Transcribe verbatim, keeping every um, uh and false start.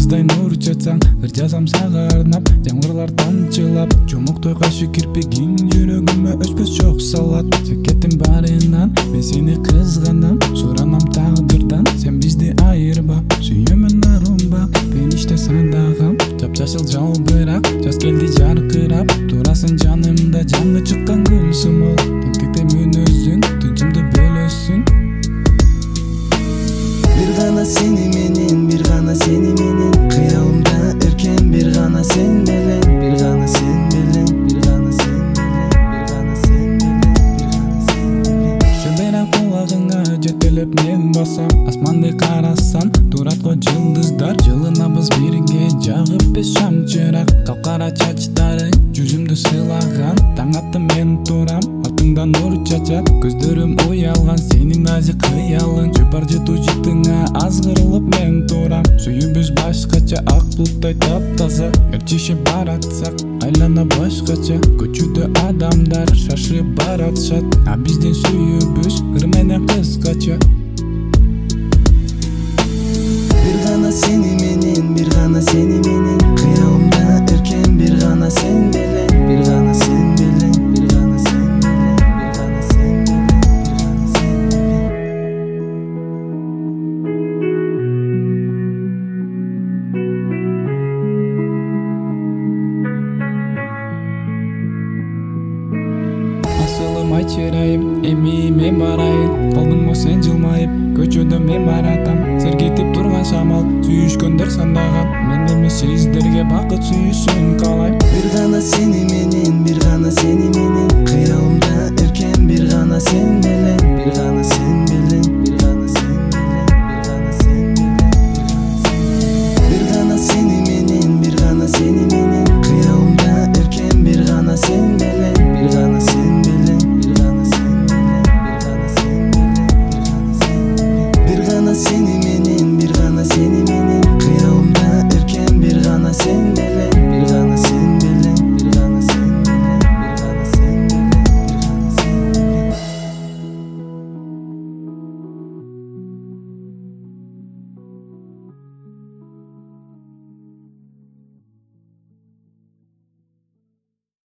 Жылдыздай нур чачсаң, ыр жазам сага арнап, жаңгырлар тамчылап, жомоктой кайшы кирпигиң жүрөгүмө өчпөс жок салат. Секеттин барынан мен сени кызганам, суранам тагдырдан, сен бизди айырба. Сүйөмүн арумба, мен иште сандагам, жапжашыл жалбырак, жаз келди жаркырап, турасың жанымда, жаңы чыккан гүл сымыл. Тентекте мүнөзүң, түнчүмдү бөлөсүң. Бир гана сени менен, бир гана сени менен, кыялымда эркен бир гана сен белең, бир гана сен белең, бир гана сен белең, бир гана сен белең, бир гана сен белең. Шөберак кулагыңа жетелеп мен басам, асманды карасам, турат го жылдыздар, жылынабыз бирге, жагып беш шам чырак, капкара чачтарың жүзүмдү сыйлаган, таң атты мен турам, артыңдан нур чачат, көздөрүм уялган, сенин назик кыялың, жыпар жытуу жытыңа азгырылып мен турам. Сүйүүбүз башкача, ак булуттай таптаза, ээрчише баратсак, айлана башкача, көчүдө адамдар шашып баратышат, а биздин сүйүүбүз ыр менен кыскача. Бир гана сени менен, бир гана сени менен, кыялымда эркен бир гана сен белең, бир гана сен белең, бир гана сен белең, бир гана сен белең, бир гана сен белең. Асылым ай чырайым, эми мен барайын, калдыңбы сен жылмайып, көчөдө мен баратам, сергитип турган шамал, сүйүшкөндөр сандаган, мен эмес сиздерге бакыт сүйүүсүн каалайм. Бир гана сени менен, бир гана сени менен,